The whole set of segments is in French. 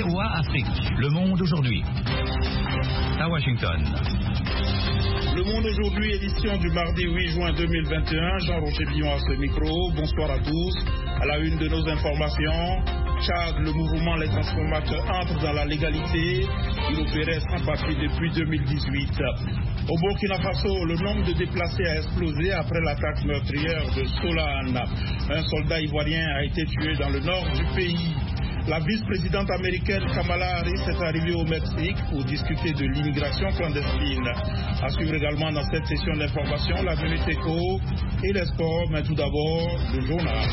VOA Afrique. Le monde aujourd'hui. À Washington. Le monde aujourd'hui, édition du mardi 8 juin 2021. Jean-Roger Billon à ce micro. Bonsoir à tous. À la une de nos informations, Tchad, le mouvement Les Transformateurs entre dans la légalité. Il opérait sans papier depuis 2018. Au Burkina Faso, le nombre de déplacés a explosé après l'attaque meurtrière de Solane. Un soldat ivoirien a été tué dans le nord du pays. La vice-présidente américaine Kamala Harris est arrivée au Mexique pour discuter de l'immigration clandestine. À suivre également dans cette session d'information, la Minute Éco et les sports, mais tout d'abord le journal.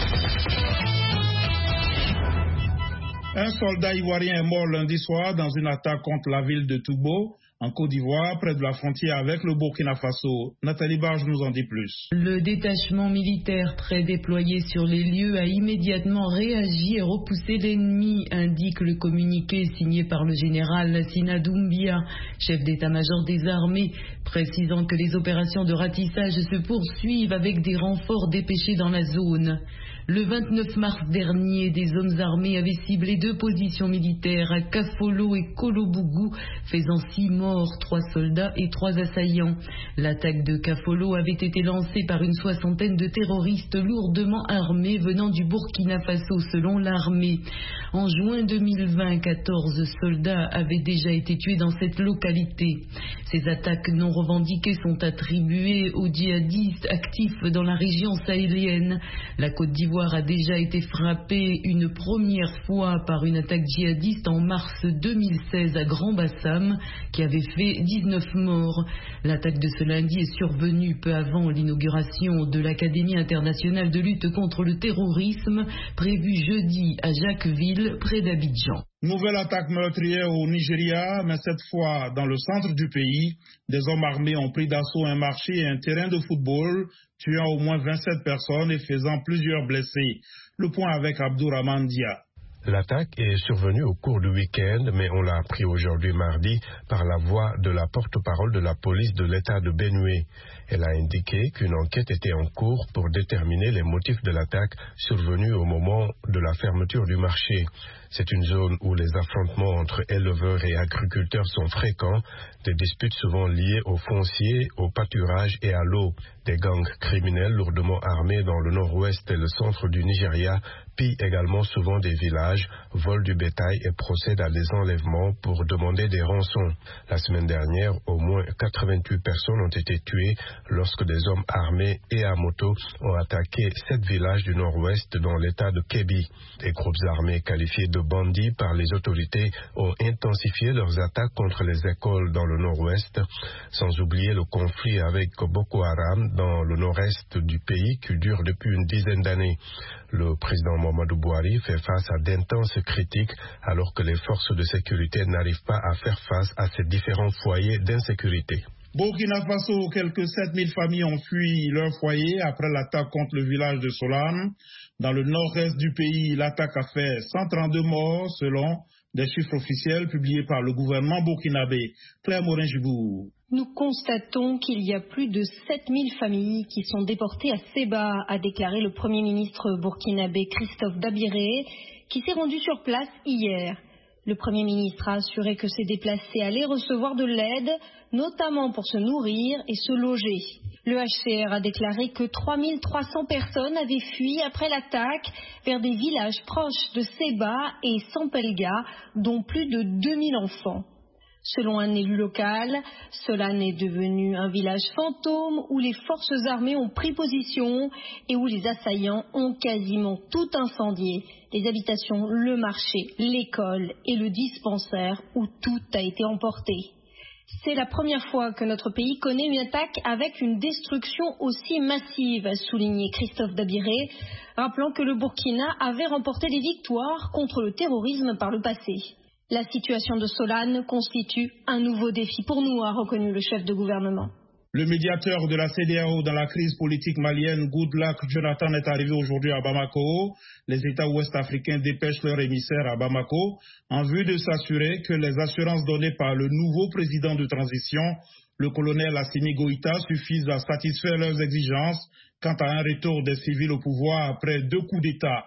Un soldat ivoirien est mort lundi soir dans une attaque contre la ville de Toubo, en Côte d'Ivoire, près de la frontière avec le Burkina Faso. Nathalie Barge nous en dit plus. Le détachement militaire prédéployé sur les lieux a immédiatement réagi et repoussé l'ennemi, indique le communiqué signé par le général Sina Doumbia, chef d'état-major des armées, précisant que les opérations de ratissage se poursuivent avec des renforts dépêchés dans la zone. Le 29 mars dernier, des hommes armés avaient ciblé 2 positions militaires à Kafolo et Kolobougou, faisant 6 morts, 3 soldats et 3 assaillants. L'attaque de Kafolo avait été lancée par une 60aine de terroristes lourdement armés venant du Burkina Faso, selon l'armée. En juin 2020, 14 soldats avaient déjà été tués dans cette localité. Ces attaques non revendiquées sont attribuées aux djihadistes actifs dans la région sahélienne. La Côte d'Ivoire a déjà été frappée une première fois par une attaque djihadiste en mars 2016 à Grand Bassam qui avait fait 19 morts. L'attaque de ce lundi est survenue peu avant l'inauguration de l'Académie internationale de lutte contre le terrorisme prévue jeudi à Jacquesville près d'Abidjan. Nouvelle attaque meurtrière au Nigeria, mais cette fois dans le centre du pays. Des hommes armés ont pris d'assaut un marché et un terrain de football, tuant au moins 27 personnes et faisant plusieurs blessés. Le point avec Abdourahmane Dia. L'attaque est survenue au cours du week-end, mais on l'a appris aujourd'hui mardi par la voix de la porte-parole de la police de l'État de Benue. Elle a indiqué qu'une enquête était en cours pour déterminer les motifs de l'attaque survenue au moment de la fermeture du marché. C'est une zone où les affrontements entre éleveurs et agriculteurs sont fréquents, des disputes souvent liées au foncier, au pâturage et à l'eau. Des gangs criminels lourdement armés dans le nord-ouest et le centre du Nigeria pillent également souvent des villages, volent du bétail et procèdent à des enlèvements pour demander des rançons. La semaine dernière, au moins 88 personnes ont été tuées lorsque des hommes armés et à moto ont attaqué 7 villages du nord-ouest dans l'état de Kebbi. Des groupes armés qualifiés de bandits par les autorités ont intensifié leurs attaques contre les écoles dans le nord-ouest, sans oublier le conflit avec Boko Haram dans le nord-est du pays qui dure depuis une dizaine d'années. Le président Muhammadu Buhari fait face à d'intenses critiques alors que les forces de sécurité n'arrivent pas à faire face à ces différents foyers d'insécurité. Burkina Faso, quelques 7000 familles ont fui leur foyer après l'attaque contre le village de Solane. Dans le nord-est du pays, l'attaque a fait 132 morts selon des chiffres officiels publiés par le gouvernement burkinabé. Claire Morin-Gibourg. Nous constatons qu'il y a plus de 7000 familles qui sont déportées à Seba, a déclaré le Premier ministre burkinabé Christophe Dabiré, qui s'est rendu sur place hier. Le Premier ministre a assuré que ces déplacés allaient recevoir de l'aide, notamment pour se nourrir et se loger. Le HCR a déclaré que 3300 personnes avaient fui après l'attaque vers des villages proches de Seba et Sampelga, dont plus de 2000 enfants. Selon un élu local, Solane est devenu un village fantôme où les forces armées ont pris position et où les assaillants ont quasiment tout incendié. Les habitations, le marché, l'école et le dispensaire où tout a été emporté. C'est la première fois que notre pays connaît une attaque avec une destruction aussi massive, a souligné Christophe Dabiré, rappelant que le Burkina avait remporté des victoires contre le terrorisme par le passé. La situation de Solane constitue un nouveau défi pour nous, a reconnu le chef de gouvernement. Le médiateur de la CEDEAO dans la crise politique malienne, Goodluck Jonathan, est arrivé aujourd'hui à Bamako. Les États ouest-africains dépêchent leur émissaire à Bamako en vue de s'assurer que les assurances données par le nouveau président de transition, le colonel Assimi Goïta, suffisent à satisfaire leurs exigences quant à un retour des civils au pouvoir après 2 coups d'État.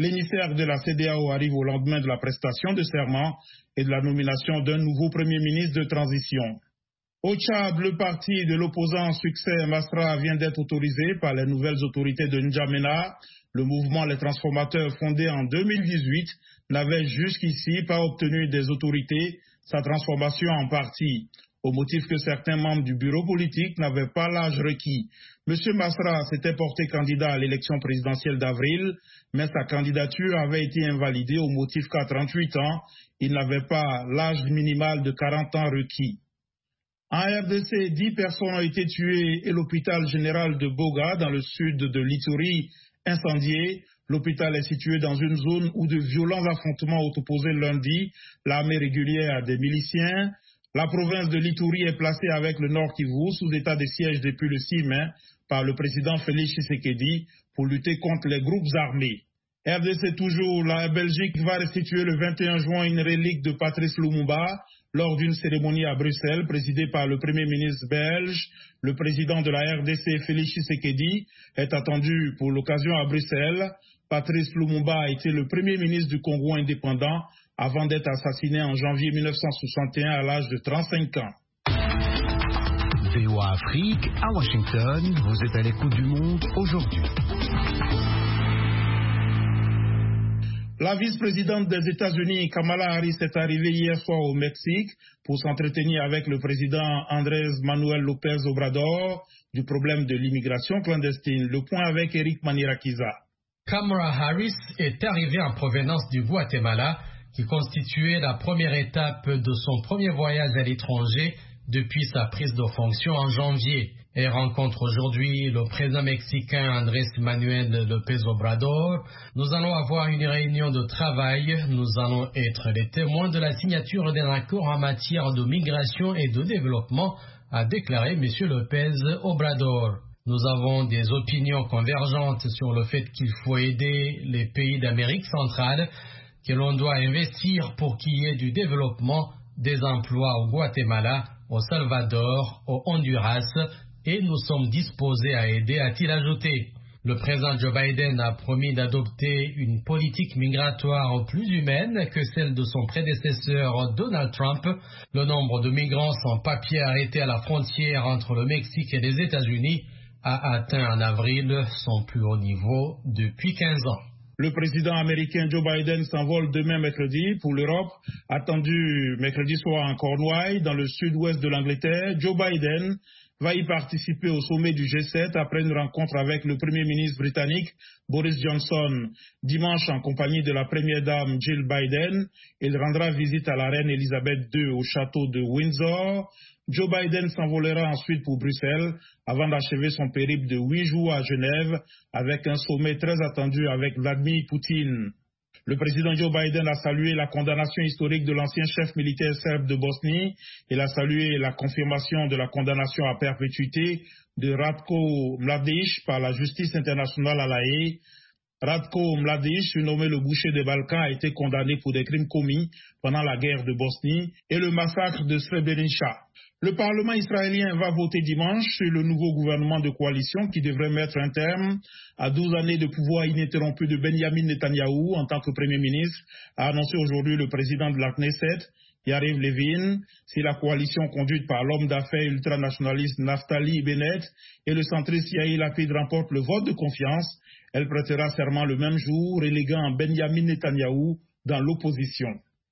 L'émissaire de la CEDEAO arrive au lendemain de la prestation de serment et de la nomination d'un nouveau Premier ministre de transition. Au Tchad, le parti de l'opposant en succès Masra vient d'être autorisé par les nouvelles autorités de N'Djamena. Le mouvement Les Transformateurs, fondé en 2018, n'avait jusqu'ici pas obtenu des autorités sa transformation en parti, au motif que certains membres du bureau politique n'avaient pas l'âge requis. M. Masra s'était porté candidat à l'élection présidentielle d'avril, mais sa candidature avait été invalidée au motif qu'à 38 ans, il n'avait pas l'âge minimal de 40 ans requis. En RDC, 10 personnes ont été tuées et l'hôpital général de Boga, dans le sud de l'Ituri, incendié. L'hôpital est situé dans une zone où de violents affrontements ont opposé lundi l'armée régulière à des miliciens. La province de l'Ituri est placée avec le Nord Kivu sous état de siège depuis le 6 mai par le président Félix Tshisekedi pour lutter contre les groupes armés. RDC toujours, la Belgique va restituer le 21 juin une relique de Patrice Lumumba lors d'une cérémonie à Bruxelles présidée par le Premier ministre belge. Le président de la RDC, Félix Tshisekedi, est attendu pour l'occasion à Bruxelles. Patrice Lumumba a été le Premier ministre du Congo indépendant avant d'être assassiné en janvier 1961 à l'âge de 35 ans. VOA Afrique, à Washington, vous êtes à l'écoute du monde aujourd'hui. La vice-présidente des États-Unis, Kamala Harris, est arrivée hier soir au Mexique pour s'entretenir avec le président Andrés Manuel López Obrador du problème de l'immigration clandestine. Le point avec Eric Manirakiza. Kamala Harris est arrivée en provenance du Guatemala, qui constituait la première étape de son premier voyage à l'étranger depuis sa prise de fonction en janvier. Elle rencontre aujourd'hui le président mexicain Andrés Manuel López Obrador. Nous allons avoir une réunion de travail. Nous allons être les témoins de la signature d'un accord en matière de migration et de développement, a déclaré M. López Obrador. Nous avons des opinions convergentes sur le fait qu'il faut aider les pays d'Amérique centrale, que l'on doit investir pour qu'il y ait du développement, des emplois au Guatemala, au Salvador, au Honduras, et nous sommes disposés à aider, a-t-il ajouté. Le président Joe Biden a promis d'adopter une politique migratoire plus humaine que celle de son prédécesseur Donald Trump. Le nombre de migrants sans papier arrêtés à la frontière entre le Mexique et les États-Unis a atteint en avril son plus haut niveau depuis 15 ans. Le président américain Joe Biden s'envole demain mercredi pour l'Europe, attendu mercredi soir en Cornouailles, dans le sud-ouest de l'Angleterre. Joe Biden va y participer au sommet du G7 après une rencontre avec le Premier ministre britannique Boris Johnson. Dimanche, en compagnie de la première dame Jill Biden, il rendra visite à la reine Elisabeth II au château de Windsor. Joe Biden s'envolera ensuite pour Bruxelles avant d'achever son périple de 8 jours à Genève avec un sommet très attendu avec Vladimir Poutine. Le président Joe Biden a salué la condamnation historique de l'ancien chef militaire serbe de Bosnie. Il a salué la confirmation de la condamnation à perpétuité de Ratko Mladic par la justice internationale à La Haye. Ratko Mladic, surnommé le boucher des Balkans, a été condamné pour des crimes commis pendant la guerre de Bosnie et le massacre de Srebrenica. Le Parlement israélien va voter dimanche sur le nouveau gouvernement de coalition qui devrait mettre un terme à 12 années de pouvoir ininterrompu de Benjamin Netanyahou en tant que Premier ministre, a annoncé aujourd'hui le président de la Knesset, Yariv Levin. Si la coalition conduite par l'homme d'affaires ultranationaliste Naftali Bennett et le centriste Yair Lapid remporte le vote de confiance, elle prêtera serment le même jour, reléguant Benjamin Netanyahou dans l'opposition.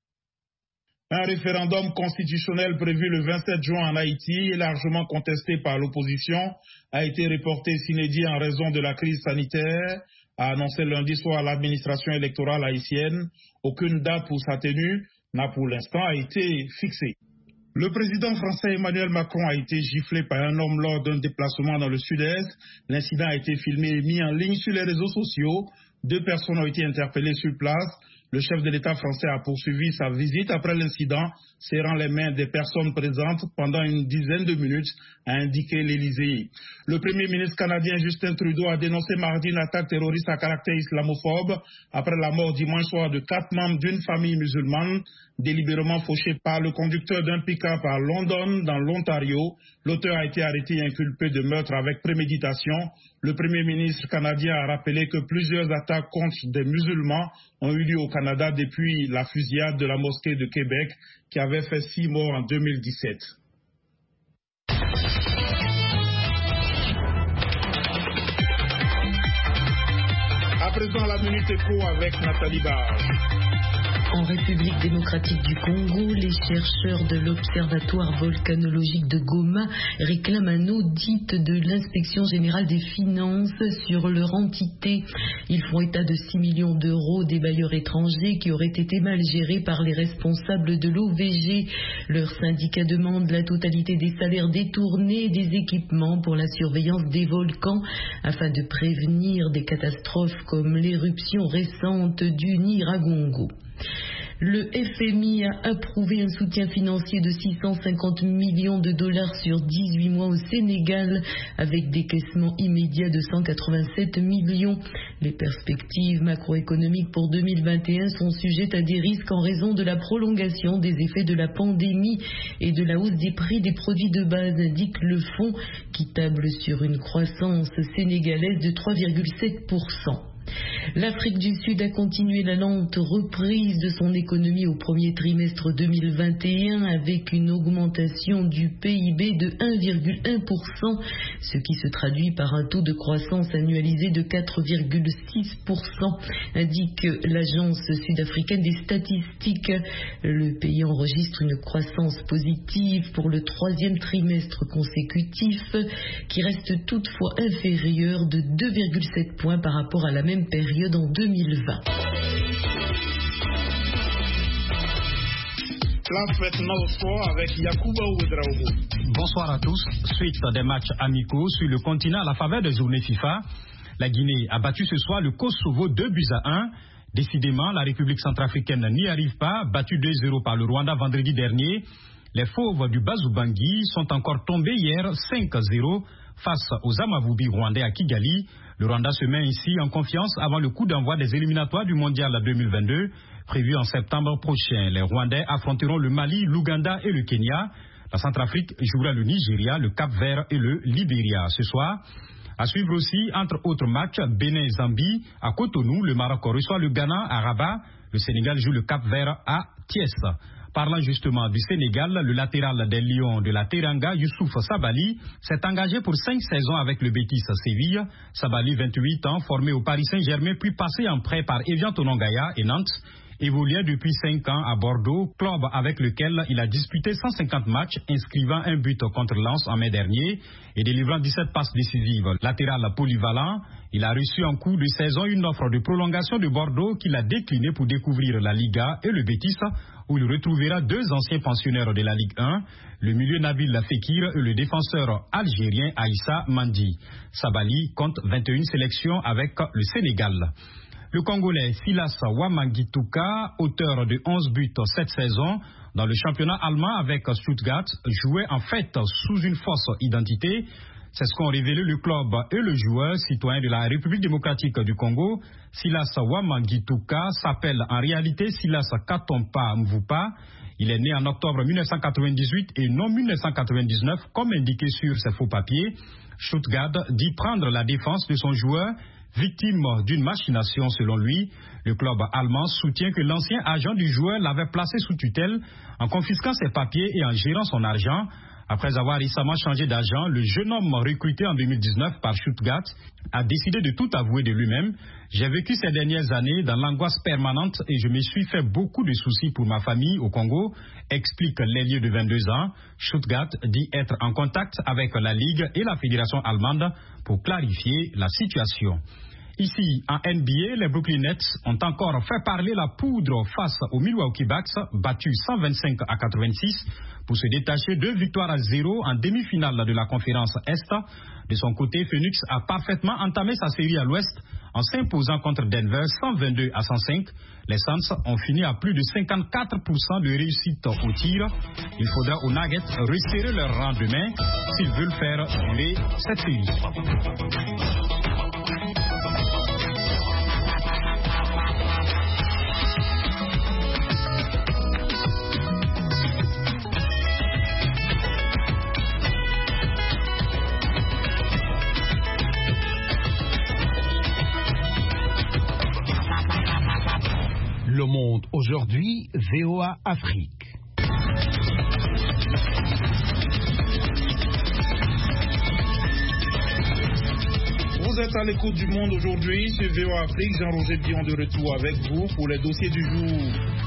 Un référendum constitutionnel prévu le 27 juin en Haïti et largement contesté par l'opposition a été reporté sine die en raison de la crise sanitaire, a annoncé lundi soir l'administration électorale haïtienne. Aucune date pour sa tenue n'a pour l'instant été fixée. Le président français Emmanuel Macron a été giflé par un homme lors d'un déplacement dans le sud-est. L'incident a été filmé et mis en ligne sur les réseaux sociaux. 2 personnes ont été interpellées sur place. Le chef de l'État français a poursuivi sa visite après l'incident, serrant les mains des personnes présentes pendant une dizaine de minutes, a indiqué l'Élysée. Le Premier ministre canadien Justin Trudeau a dénoncé mardi une attaque terroriste à caractère islamophobe après la mort dimanche soir de 4 membres d'une famille musulmane, délibérément fauchée par le conducteur d'un pick-up à London, dans l'Ontario. L'auteur a été arrêté et inculpé de meurtre avec préméditation. Le Premier ministre canadien a rappelé que plusieurs attaques contre des musulmans ont eu lieu au Canada depuis la fusillade de la mosquée de Québec qui avait fait 6 morts en 2017. À présent, la Minute Éco avec Nathalie Barge. En République démocratique du Congo, les chercheurs de l'Observatoire volcanologique de Goma réclament un audit de l'Inspection générale des finances sur leur entité. Ils font état de 6 millions d'euros des bailleurs étrangers qui auraient été mal gérés par les responsables de l'OVG. Leur syndicat demande la totalité des salaires détournés et des équipements pour la surveillance des volcans afin de prévenir des catastrophes comme l'éruption récente du Nyiragongo. Le FMI a approuvé un soutien financier de 650 millions de dollars sur 18 mois au Sénégal avec décaissement immédiat de 187 millions. Les perspectives macroéconomiques pour 2021 sont sujettes à des risques en raison de la prolongation des effets de la pandémie et de la hausse des prix des produits de base, indique le fonds qui table sur une croissance sénégalaise de 3,7%. L'Afrique du Sud a continué la lente reprise de son économie au premier trimestre 2021 avec une augmentation du PIB de 1,1%, ce qui se traduit par un taux de croissance annualisé de 4,6%, indique l'agence sud-africaine des statistiques. Le pays enregistre une croissance positive pour le 3e trimestre consécutif, qui reste toutefois inférieure de 2,7 points par rapport à la même période en 2020. Place maintenant au sport avec Yacouba Ouedraogo. Bonsoir à tous. Suite des matchs amicaux sur le continent à la faveur des journées FIFA, la Guinée a battu ce soir le Kosovo 2-1. Décidément, la République centrafricaine n'y arrive pas, battue 2-0 par le Rwanda vendredi dernier. Les fauves du Bazubangui sont encore tombés hier 5-0 face aux Amavubi rwandais à Kigali. Le Rwanda se met ici en confiance avant le coup d'envoi des éliminatoires du Mondial 2022, prévu en septembre prochain. Les Rwandais affronteront le Mali, l'Ouganda et le Kenya. La Centrafrique jouera le Nigeria, le Cap-Vert et le Libéria. Ce soir, à suivre aussi, entre autres matchs, Bénin-Zambie à Cotonou, le Maroc reçoit le Ghana à Rabat, le Sénégal joue le Cap-Vert à Thiès. Parlant justement du Sénégal, le latéral des Lions de la Teranga, Youssouf Sabali, s'est engagé pour 5 saisons avec le Betis Séville. Sabali, 28 ans, formé au Paris Saint-Germain, puis passé en prêt par Evian Tonongaya et Nantes, évoluait depuis 5 ans à Bordeaux, club avec lequel il a disputé 150 matchs, inscrivant un but contre Lens en mai dernier et délivrant 17 passes décisives. Latéral polyvalent, il a reçu en cours de saison une offre de prolongation de Bordeaux qu'il a déclinée pour découvrir la Liga et le Betis, où il retrouvera 2 anciens pensionnaires de la Ligue 1, le milieu Nabil Fekir et le défenseur algérien Aïssa Mandi. Sabali compte 21 sélections avec le Sénégal. Le Congolais Silas Wamangituka, auteur de 11 buts cette saison dans le championnat allemand avec Stuttgart, jouait en fait sous une fausse identité. C'est ce qu'ont révélé le club et le joueur citoyen de la République démocratique du Congo. Silas Wamangituka s'appelle en réalité Silas Katompa Mvupa. Il est né en octobre 1998 et non 1999 comme indiqué sur ses faux papiers. Stuttgart dit prendre la défense de son joueur, victime d'une machination selon lui. Le club allemand soutient que l'ancien agent du joueur l'avait placé sous tutelle en confisquant ses papiers et en gérant son argent. Après avoir récemment changé d'agent, le jeune homme recruté en 2019 par Stuttgart a décidé de tout avouer de lui-même. J'ai vécu ces dernières années dans l'angoisse permanente et je me suis fait beaucoup de soucis pour ma famille au Congo, explique l'ailier de 22 ans. Stuttgart dit être en contact avec la Ligue et la Fédération allemande pour clarifier la situation. Ici, en NBA, les Brooklyn Nets ont encore fait parler la poudre face aux Milwaukee Bucks, battus 125-86 pour se détacher 2-0 en demi-finale de la conférence Est. De son côté, Phoenix a parfaitement entamé sa série à l'Ouest en s'imposant contre Denver 122 à 105. Les Suns ont fini à plus de 54% de réussite au tir. Il faudra aux Nuggets resserrer leur rang demain s'ils veulent faire durer cette série. Le Monde aujourd'hui, VOA Afrique. Vous êtes à l'écoute du Monde aujourd'hui sur VOA Afrique. Jean-Roger Billon de retour avec vous pour les dossiers du jour.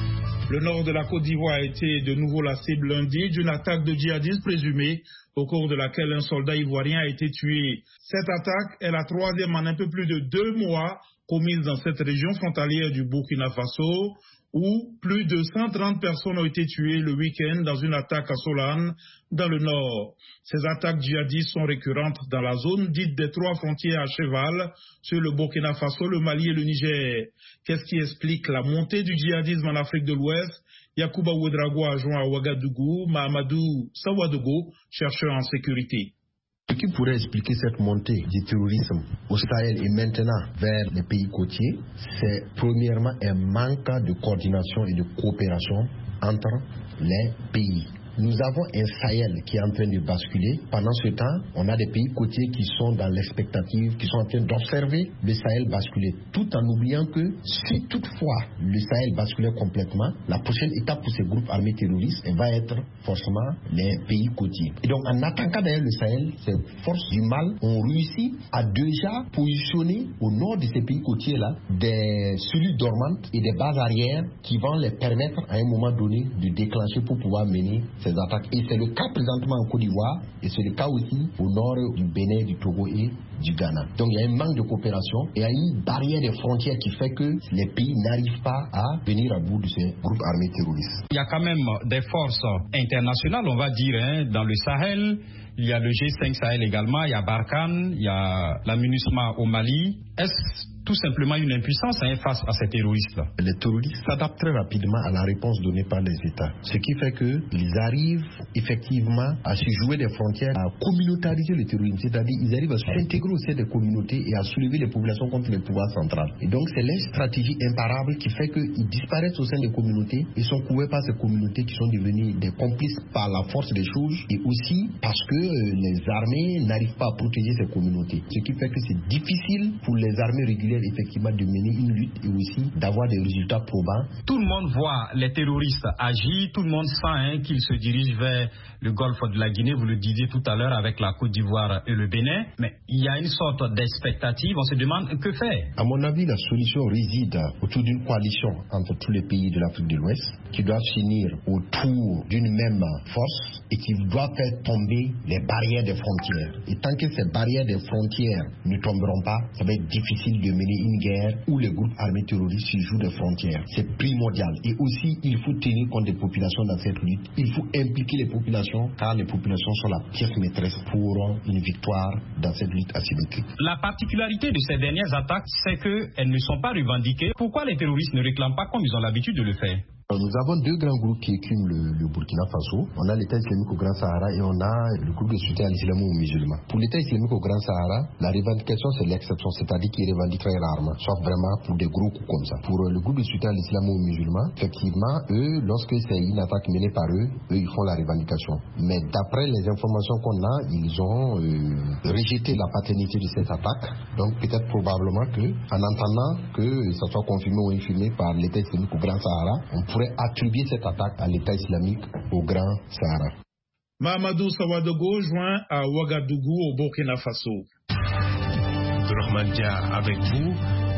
Le nord de la Côte d'Ivoire a été de nouveau la cible lundi d'une attaque de djihadistes présumés au cours de laquelle un soldat ivoirien a été tué. Cette attaque est la troisième en un peu plus de 2 mois commise dans cette région frontalière du Burkina Faso, où plus de 130 personnes ont été tuées le week-end dans une attaque à Solane, dans le nord. Ces attaques djihadistes sont récurrentes dans la zone dite des 3 frontières à cheval sur le Burkina Faso, le Mali et le Niger. Qu'est-ce qui explique la montée du djihadisme en Afrique de l'Ouest? Yacouba Ouedraogo a joint à Ouagadougou, Mahamadou Sawadogo, chercheur en sécurité. Ce qui pourrait expliquer cette montée du terrorisme au Sahel et maintenant vers les pays côtiers, c'est premièrement un manque de coordination et de coopération entre les pays. Nous avons un Sahel qui est en train de basculer. Pendant ce temps, on a des pays côtiers qui sont dans l'expectative, qui sont en train d'observer le Sahel basculer, tout en oubliant que si toutefois le Sahel basculait complètement, la prochaine étape pour ces groupes armés terroristes va être forcément les pays côtiers. Et donc en attaquant d'ailleurs le Sahel, ces forces du mal ont réussi à déjà positionner au nord de ces pays côtiers-là des cellules dormantes et des bases arrières qui vont les permettre à un moment donné de déclencher pour pouvoir mener ces attaques. Et c'est le cas présentement en Côte d'Ivoire et c'est le cas aussi au nord du Bénin, du Togo et du Ghana. Donc il y a un manque de coopération et il y a une barrière des frontières qui fait que les pays n'arrivent pas à venir à bout de ces groupes armés terroristes. Il y a quand même des forces internationales, on va dire, dans le Sahel. Il y a le G5 Sahel également, il y a Barkhane, il y a la MINUSMA au Mali. Est-ce tout simplement une impuissance face à ces terroristes-là? Les terroristes s'adaptent très rapidement à la réponse donnée par les États. Ce qui fait qu'ils arrivent effectivement à se jouer des frontières, à communautariser le terrorisme. C'est-à-dire qu'ils arrivent à s'intégrer au sein des communautés et à soulever les populations contre le pouvoir central. Et donc c'est leur stratégie imparable qui fait qu'ils disparaissent au sein des communautés et sont couverts par ces communautés qui sont devenues des complices par la force des choses et aussi parce que les armées n'arrivent pas à protéger ces communautés. Ce qui fait que c'est difficile pour les armées régulières effectivement de mener une lutte et aussi d'avoir des résultats probants. Tout le monde voit les terroristes agir, tout le monde sent qu'ils se dirigent vers le golfe de la Guinée, vous le disiez tout à l'heure avec la Côte d'Ivoire et le Bénin, mais il y a une sorte d'expectative, on se demande que faire. À mon avis, la solution réside autour d'une coalition entre tous les pays de l'Afrique de l'Ouest qui doivent s'unir autour d'une même force et qui doivent faire tomber les barrières des frontières. Et tant que ces barrières des frontières ne tomberont pas, ça va être difficile de mener une guerre où les groupes armés terroristes se jouent des frontières. C'est primordial. Et aussi, il faut tenir compte des populations dans cette lutte. Il faut impliquer les populations, car les populations sont la pièce maîtresse pour une victoire dans cette lutte asymétrique. La particularité de ces dernières attaques, c'est qu'elles ne sont pas revendiquées. Pourquoi les terroristes ne réclament pas comme ils ont l'habitude de le faire? Nous avons 2 grands groupes qui écument le Burkina Faso. On a l'État islamique au Grand Sahara et on a le groupe de soutien à l'islam aux musulmans. Pour l'État islamique au Grand Sahara, la revendication c'est l'exception, c'est-à-dire qu'ils revendiquent très rarement, sauf vraiment pour des gros coups comme ça. Pour le groupe de soutien à l'islam aux musulmans, effectivement, eux, lorsque c'est une attaque menée par eux, ils font la revendication. Mais d'après les informations qu'on a, ils ont rejeté la paternité de cette attaque. Donc peut-être probablement que, en entendant que ça soit confirmé ou infirmé par l'État islamique au Grand Sahara, on pourrait attribuer cette attaque à l'État islamique au Grand Sahara. Mahamadou Sawadogo joint à Ouagadougou au Burkina Faso. Abdourahmane Dia avec vous.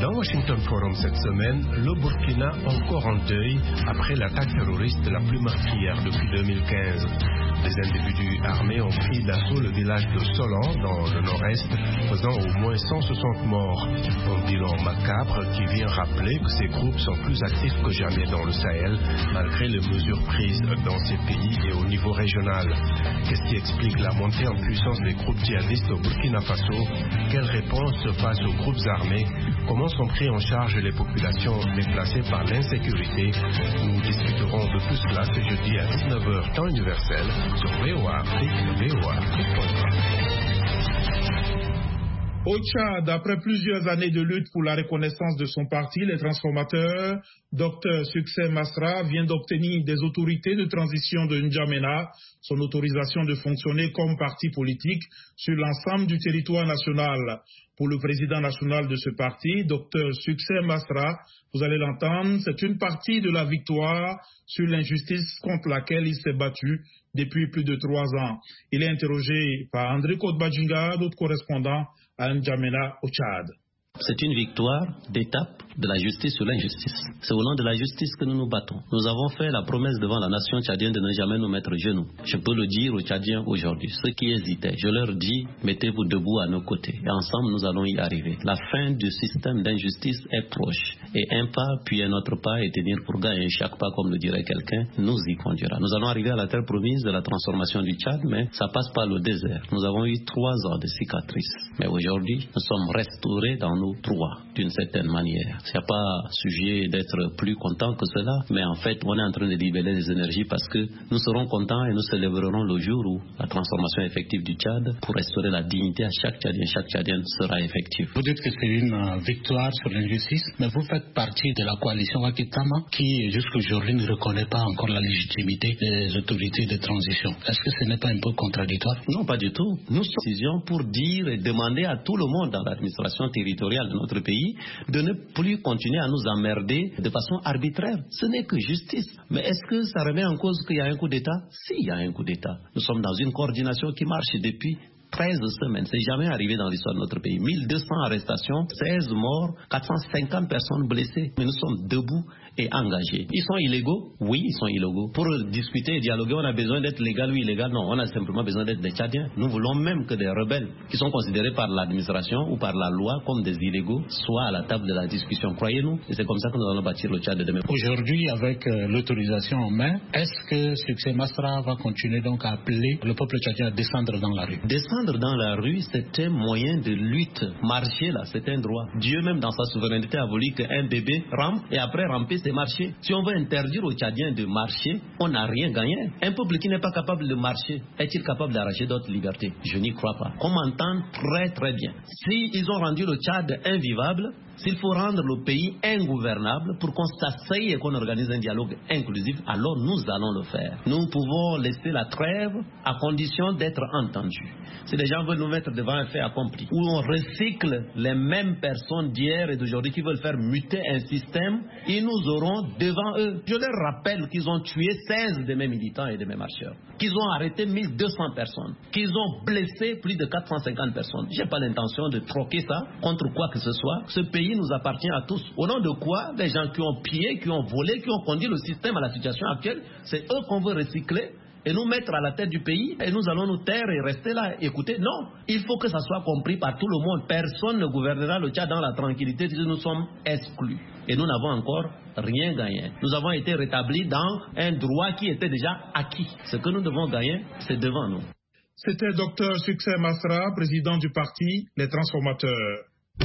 Dans Washington Forum cette semaine, le Burkina encore en deuil après l'attaque terroriste la plus meurtrière depuis 2015. Des individus armés ont pris d'assaut le village de Solan dans le nord-est, faisant au moins 160 morts. Un bilan macabre qui vient rappeler que ces groupes sont plus actifs que jamais dans le Sahel, malgré les mesures prises dans ces pays et au niveau régional. Qu'est-ce qui explique la montée en puissance des groupes djihadistes au Burkina Faso? Quelle réponse se passe aux groupes armés? Comment sont pris en charge les populations déplacées par l'insécurité? Nous discuterons de tout cela ce jeudi à 19h temps universel sur VOA Afrique, VOA.com. Au Tchad, après plusieurs années de lutte pour la reconnaissance de son parti, les transformateurs, Dr Succès Masra vient d'obtenir des autorités de transition de N'Djamena son autorisation de fonctionner comme parti politique sur l'ensemble du territoire national. Pour le président national de ce parti, Dr Succès Masra, vous allez l'entendre, c'est une partie de la victoire sur l'injustice contre laquelle il s'est battu depuis plus de 3 ans. Il est interrogé par André Kodbadjinga, notre correspondant à N'Djamena au Tchad. C'est une victoire d'étape de la justice sur l'injustice. C'est au nom de la justice que nous nous battons. Nous avons fait la promesse devant la nation tchadienne de ne jamais nous mettre genoux. Je peux le dire aux Tchadiens aujourd'hui, ceux qui hésitaient, je leur dis, mettez-vous debout à nos côtés et ensemble nous allons y arriver. La fin du système d'injustice est proche et un pas puis un autre pas et tenir pour gagner chaque pas, comme le dirait quelqu'un, nous y conduira. Nous allons arriver à la terre promise de la transformation du Tchad, mais ça passe par le désert. Nous avons eu 3 ans de cicatrices, mais aujourd'hui nous sommes restaurés dans nos droits d'une certaine manière. Il n'y a pas sujet d'être plus content que cela, mais en fait, on est en train de libérer les énergies parce que nous serons contents et nous célébrerons le jour où la transformation effective du Tchad pour restaurer la dignité à chaque Tchadien. Chaque Tchadienne sera effective. Vous dites que c'est une victoire sur l'injustice, mais vous faites partie de la coalition Wakitama qui, jusqu'aujourd'hui, ne reconnaît pas encore la légitimité des autorités de transition. Est-ce que ce n'est pas un peu contradictoire? Non, pas du tout. Nous sommes en décision pour dire et demander à tout le monde dans l'administration territoriale de notre pays de ne plus continuer à nous emmerder de façon arbitraire. Ce n'est que justice. Mais est-ce que ça remet en cause qu'il y a un coup d'État? Si, il y a un coup d'État. Nous sommes dans une coordination qui marche depuis 13 semaines. C'est jamais arrivé dans l'histoire de notre pays. 1200 arrestations, 16 morts, 450 personnes blessées. Mais nous sommes debout et engagés. Ils sont illégaux? Oui, ils sont illégaux. Pour discuter et dialoguer, on a besoin d'être légal ou illégal? Non, on a simplement besoin d'être des Tchadiens. Nous voulons même que des rebelles qui sont considérés par l'administration ou par la loi comme des illégaux soient à la table de la discussion. Croyez-nous. Et c'est comme ça que nous allons bâtir le Tchad de demain. Aujourd'hui, avec l'autorisation en main, est-ce que Succès Masra va continuer donc à appeler le peuple tchadien à descendre dans la rue? Descendre dans la rue, c'est un moyen de lutte. Marcher là, c'est un droit. Dieu même dans sa souveraineté a voulu qu'un bébé rampe et après ramper, c'est marcher. Si on veut interdire aux Tchadiens de marcher, on n'a rien gagné. Un peuple qui n'est pas capable de marcher, est-il capable d'arracher d'autres libertés? Je n'y crois pas. On m'entend très très bien. Si ils ont rendu le Tchad invivable, s'il faut rendre le pays ingouvernable pour qu'on s'asseye et qu'on organise un dialogue inclusif, alors nous allons le faire. Nous pouvons laisser la trêve à condition d'être entendus. Si les gens veulent nous mettre devant un fait accompli, où on recycle les mêmes personnes d'hier et d'aujourd'hui qui veulent faire muter un système, et nous aurons devant eux. Je leur rappelle qu'ils ont tué 16 de mes militants et de mes marcheurs, qu'ils ont arrêté 1200 personnes, qu'ils ont blessé plus de 450 personnes. Je n'ai pas l'intention de troquer ça contre quoi que ce soit. Ce pays nous appartient à tous. Au nom de quoi les gens qui ont pillé, qui ont volé, qui ont conduit le système à la situation actuelle, c'est eux qu'on veut recycler et nous mettre à la tête du pays et nous allons nous taire et rester là. Écoutez, non, il faut que ça soit compris par tout le monde. Personne ne gouvernera le Tchad dans la tranquillité si nous sommes exclus. Et nous n'avons encore rien gagné. Nous avons été rétablis dans un droit qui était déjà acquis. Ce que nous devons gagner, c'est devant nous. C'était Dr Succès Masra, président du parti Les Transformateurs.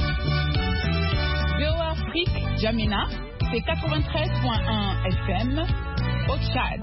VOA Afrique, N'Djamena, c'est 93.1 FM au Tchad.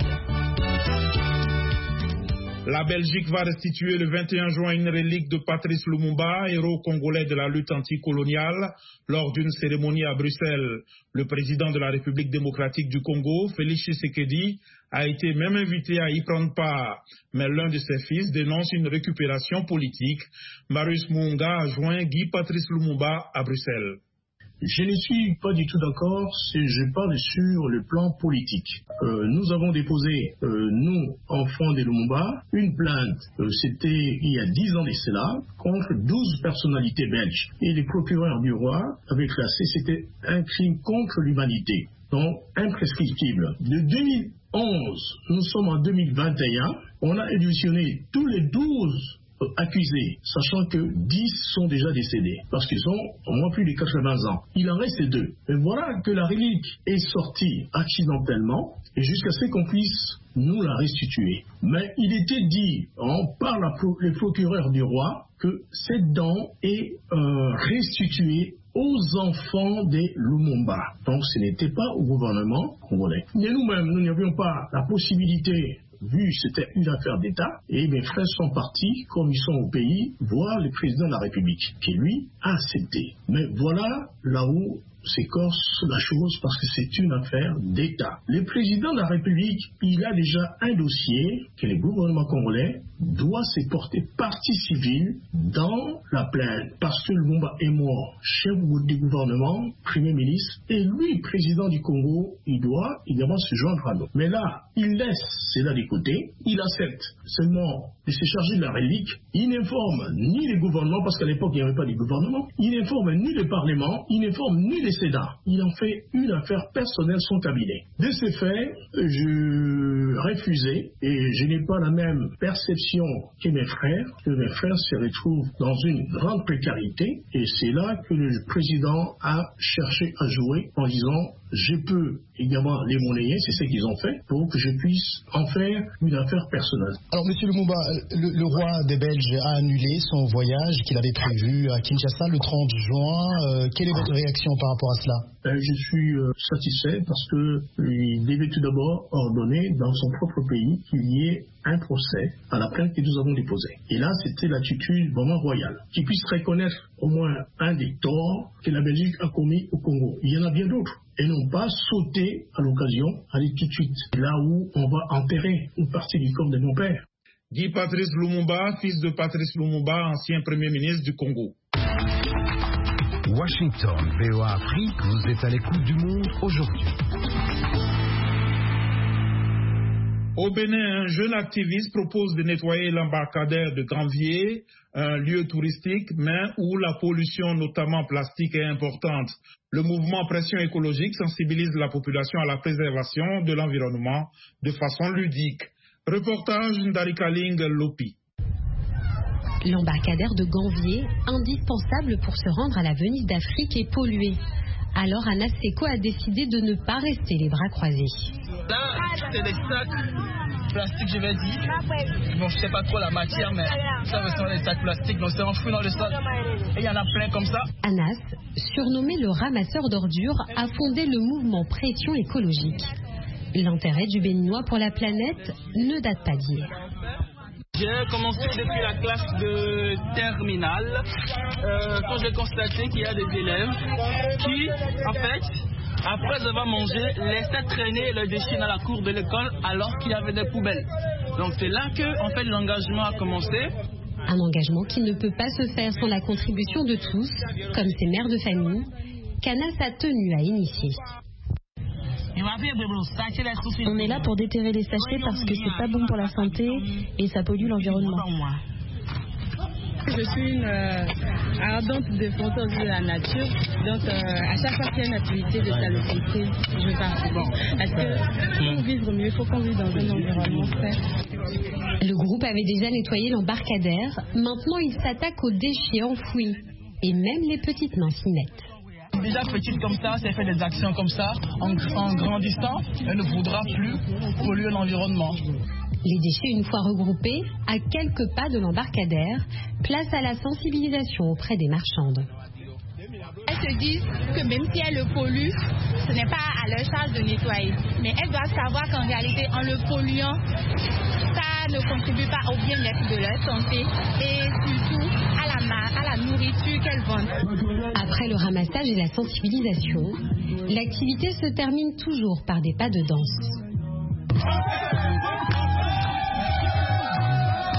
La Belgique va restituer le 21 juin une relique de Patrice Lumumba, héros congolais de la lutte anticoloniale, lors d'une cérémonie à Bruxelles. Le président de la République démocratique du Congo, Félix Tshisekedi, a été même invité à y prendre part. Mais l'un de ses fils dénonce une récupération politique. Marius Muunga a joint Guy Patrice Lumumba à Bruxelles. Je ne suis pas du tout d'accord si je parle sur le plan politique. Nous avons déposé, nous, enfants de Lumumba, une plainte, c'était il y a 10 ans de cela, contre 12 personnalités belges. Et les procureurs du roi avaient classé, c'était un crime contre l'humanité, donc imprescriptible. De 2011, nous sommes en 2021, on a éditionné tous les 12 accusés, sachant que 10 sont déjà décédés, parce qu'ils ont au moins plus de 80 ans. Il en reste 2. Et voilà que la relique est sortie accidentellement, et jusqu'à ce qu'on puisse nous la restituer. Mais il était dit par les procureurs du roi que cette dent est restituée aux enfants des Lumumba. Donc ce n'était pas au gouvernement congolais. Mais nous-mêmes, nous n'avions pas la possibilité, vu que c'était une affaire d'État, et mes frères sont partis, comme ils sont au pays, voir le président de la République, qui lui a accepté. Mais voilà là où s'écorce la chose, parce que c'est une affaire d'État. Le président de la République, il a déjà un dossier que le gouvernement congolais doit se porter partie civile dans la plainte, parce que Lumumba est mort, chef du gouvernement, premier ministre, et lui, président du Congo, il doit également se joindre à nous. Mais là, il laisse cela de côté, il accepte seulement de se charger de la relique, il n'informe ni le gouvernement, parce qu'à l'époque il n'y avait pas de gouvernement, il n'informe ni le Parlement, il n'informe ni le Sénat. Il en fait une affaire personnelle, son cabinet. De ce fait, je refusais, et je n'ai pas la même perception que mes frères se retrouvent dans une grande précarité, et c'est là que le président a cherché à jouer en disant je peux également les monnayer, c'est ce qu'ils ont fait, pour que je puisse en faire une affaire personnelle. Alors, monsieur Lumumba, le roi des Belges a annulé son voyage qu'il avait prévu à Kinshasa le 30 juin. Quelle est votre réaction par rapport à cela? Je suis satisfait parce qu'il devait tout d'abord ordonner dans son propre pays qu'il y ait un procès à la plainte que nous avons déposée. Et là, c'était l'attitude vraiment royale. Qu'il puisse reconnaître au moins un des torts que la Belgique a commis au Congo. Il y en a bien d'autres. Et non pas sauter à l'occasion, aller tout de suite là où on va enterrer une partie du corps de nos pères. Guy Patrice Lumumba, fils de Patrice Lumumba, ancien premier ministre du Congo. Washington, VOA Afrique, vous êtes à l'écoute du monde aujourd'hui. Au Bénin, un jeune activiste propose de nettoyer l'embarcadère de Granvier, un lieu touristique, mais où la pollution, notamment plastique, est importante. Le mouvement Pression écologique sensibilise la population à la préservation de l'environnement de façon ludique. Reportage d'Arikaling Lopi. L'embarcadère de Granvier, indispensable pour se rendre à la Venise d'Afrique, est pollué. Alors Anas Seko a décidé de ne pas rester les bras croisés. Là, c'est des sacs plastiques, je vais dire. Bon, je sais pas trop la matière, mais ça ressemble à des sacs plastiques, donc c'est enfoui dans le sol. Et il y en a plein comme ça. Anas, surnommé le ramasseur d'ordures, a fondé le mouvement Pression écologique. L'intérêt du Béninois pour la planète ne date pas d'hier. J'ai commencé depuis la classe de terminale quand j'ai constaté qu'il y a des élèves qui, en fait, après avoir mangé, laissaient traîner leurs déchets dans la cour de l'école alors qu'il y avait des poubelles. Donc c'est là que, en fait, l'engagement a commencé. Un engagement qui ne peut pas se faire sans la contribution de tous, comme ces mères de famille, qu'Anas a tenu à initier. On est là pour déterrer les sachets parce que c'est pas bon pour la santé et ça pollue l'environnement. Je suis une ardente défenseuse de la nature, donc à chaque fois qu'il y a une activité de salubrité, je participe. Parce que pour vivre mieux, il faut qu'on vive dans un environnement sain. Le groupe avait déjà nettoyé l'embarcadère, maintenant il s'attaque aux déchets enfouis et même les petites mains s'y mettent. Déjà petite comme ça, c'est fait des actions comme ça, en grandissant, elle ne voudra plus polluer l'environnement. Les déchets, une fois regroupés, à quelques pas de l'embarcadère, place à la sensibilisation auprès des marchandes. Elles se disent que même si elles le polluent, ce n'est pas à leur charge de nettoyer. Mais elles doivent savoir qu'en réalité, en le polluant, ça ne contribue pas au bien-être de leur santé et surtout à la nourriture qu'elles vendent. Après le ramassage et la sensibilisation, l'activité se termine toujours par des pas de danse.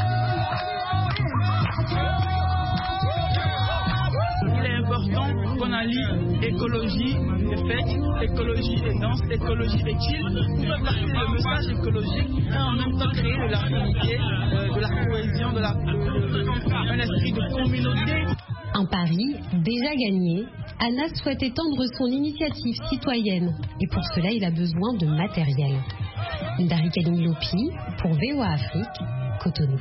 Il est important qu'on allie écologie est faite, écologie est dense, écologie est-il, pour faire passer le message écologique et en même temps créer de la unité, de la cohésion, un esprit de communauté. Un pari déjà gagné, Anas souhaite étendre son initiative citoyenne et pour cela il a besoin de matériel. Dari Kaling Lopi pour VOA Afrique, Cotonou.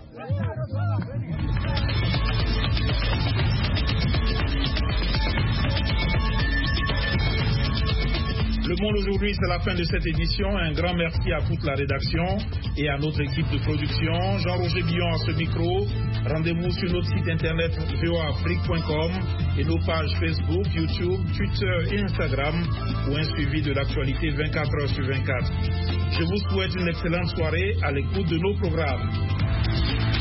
Le Monde aujourd'hui, c'est la fin de cette édition. Un grand merci à toute la rédaction et à notre équipe de production. Jean-Roger Billon à ce micro. Rendez-vous sur notre site internet voaafrique.com et nos pages Facebook, YouTube, Twitter et Instagram pour un suivi de l'actualité 24 heures sur 24. Je vous souhaite une excellente soirée à l'écoute de nos programmes.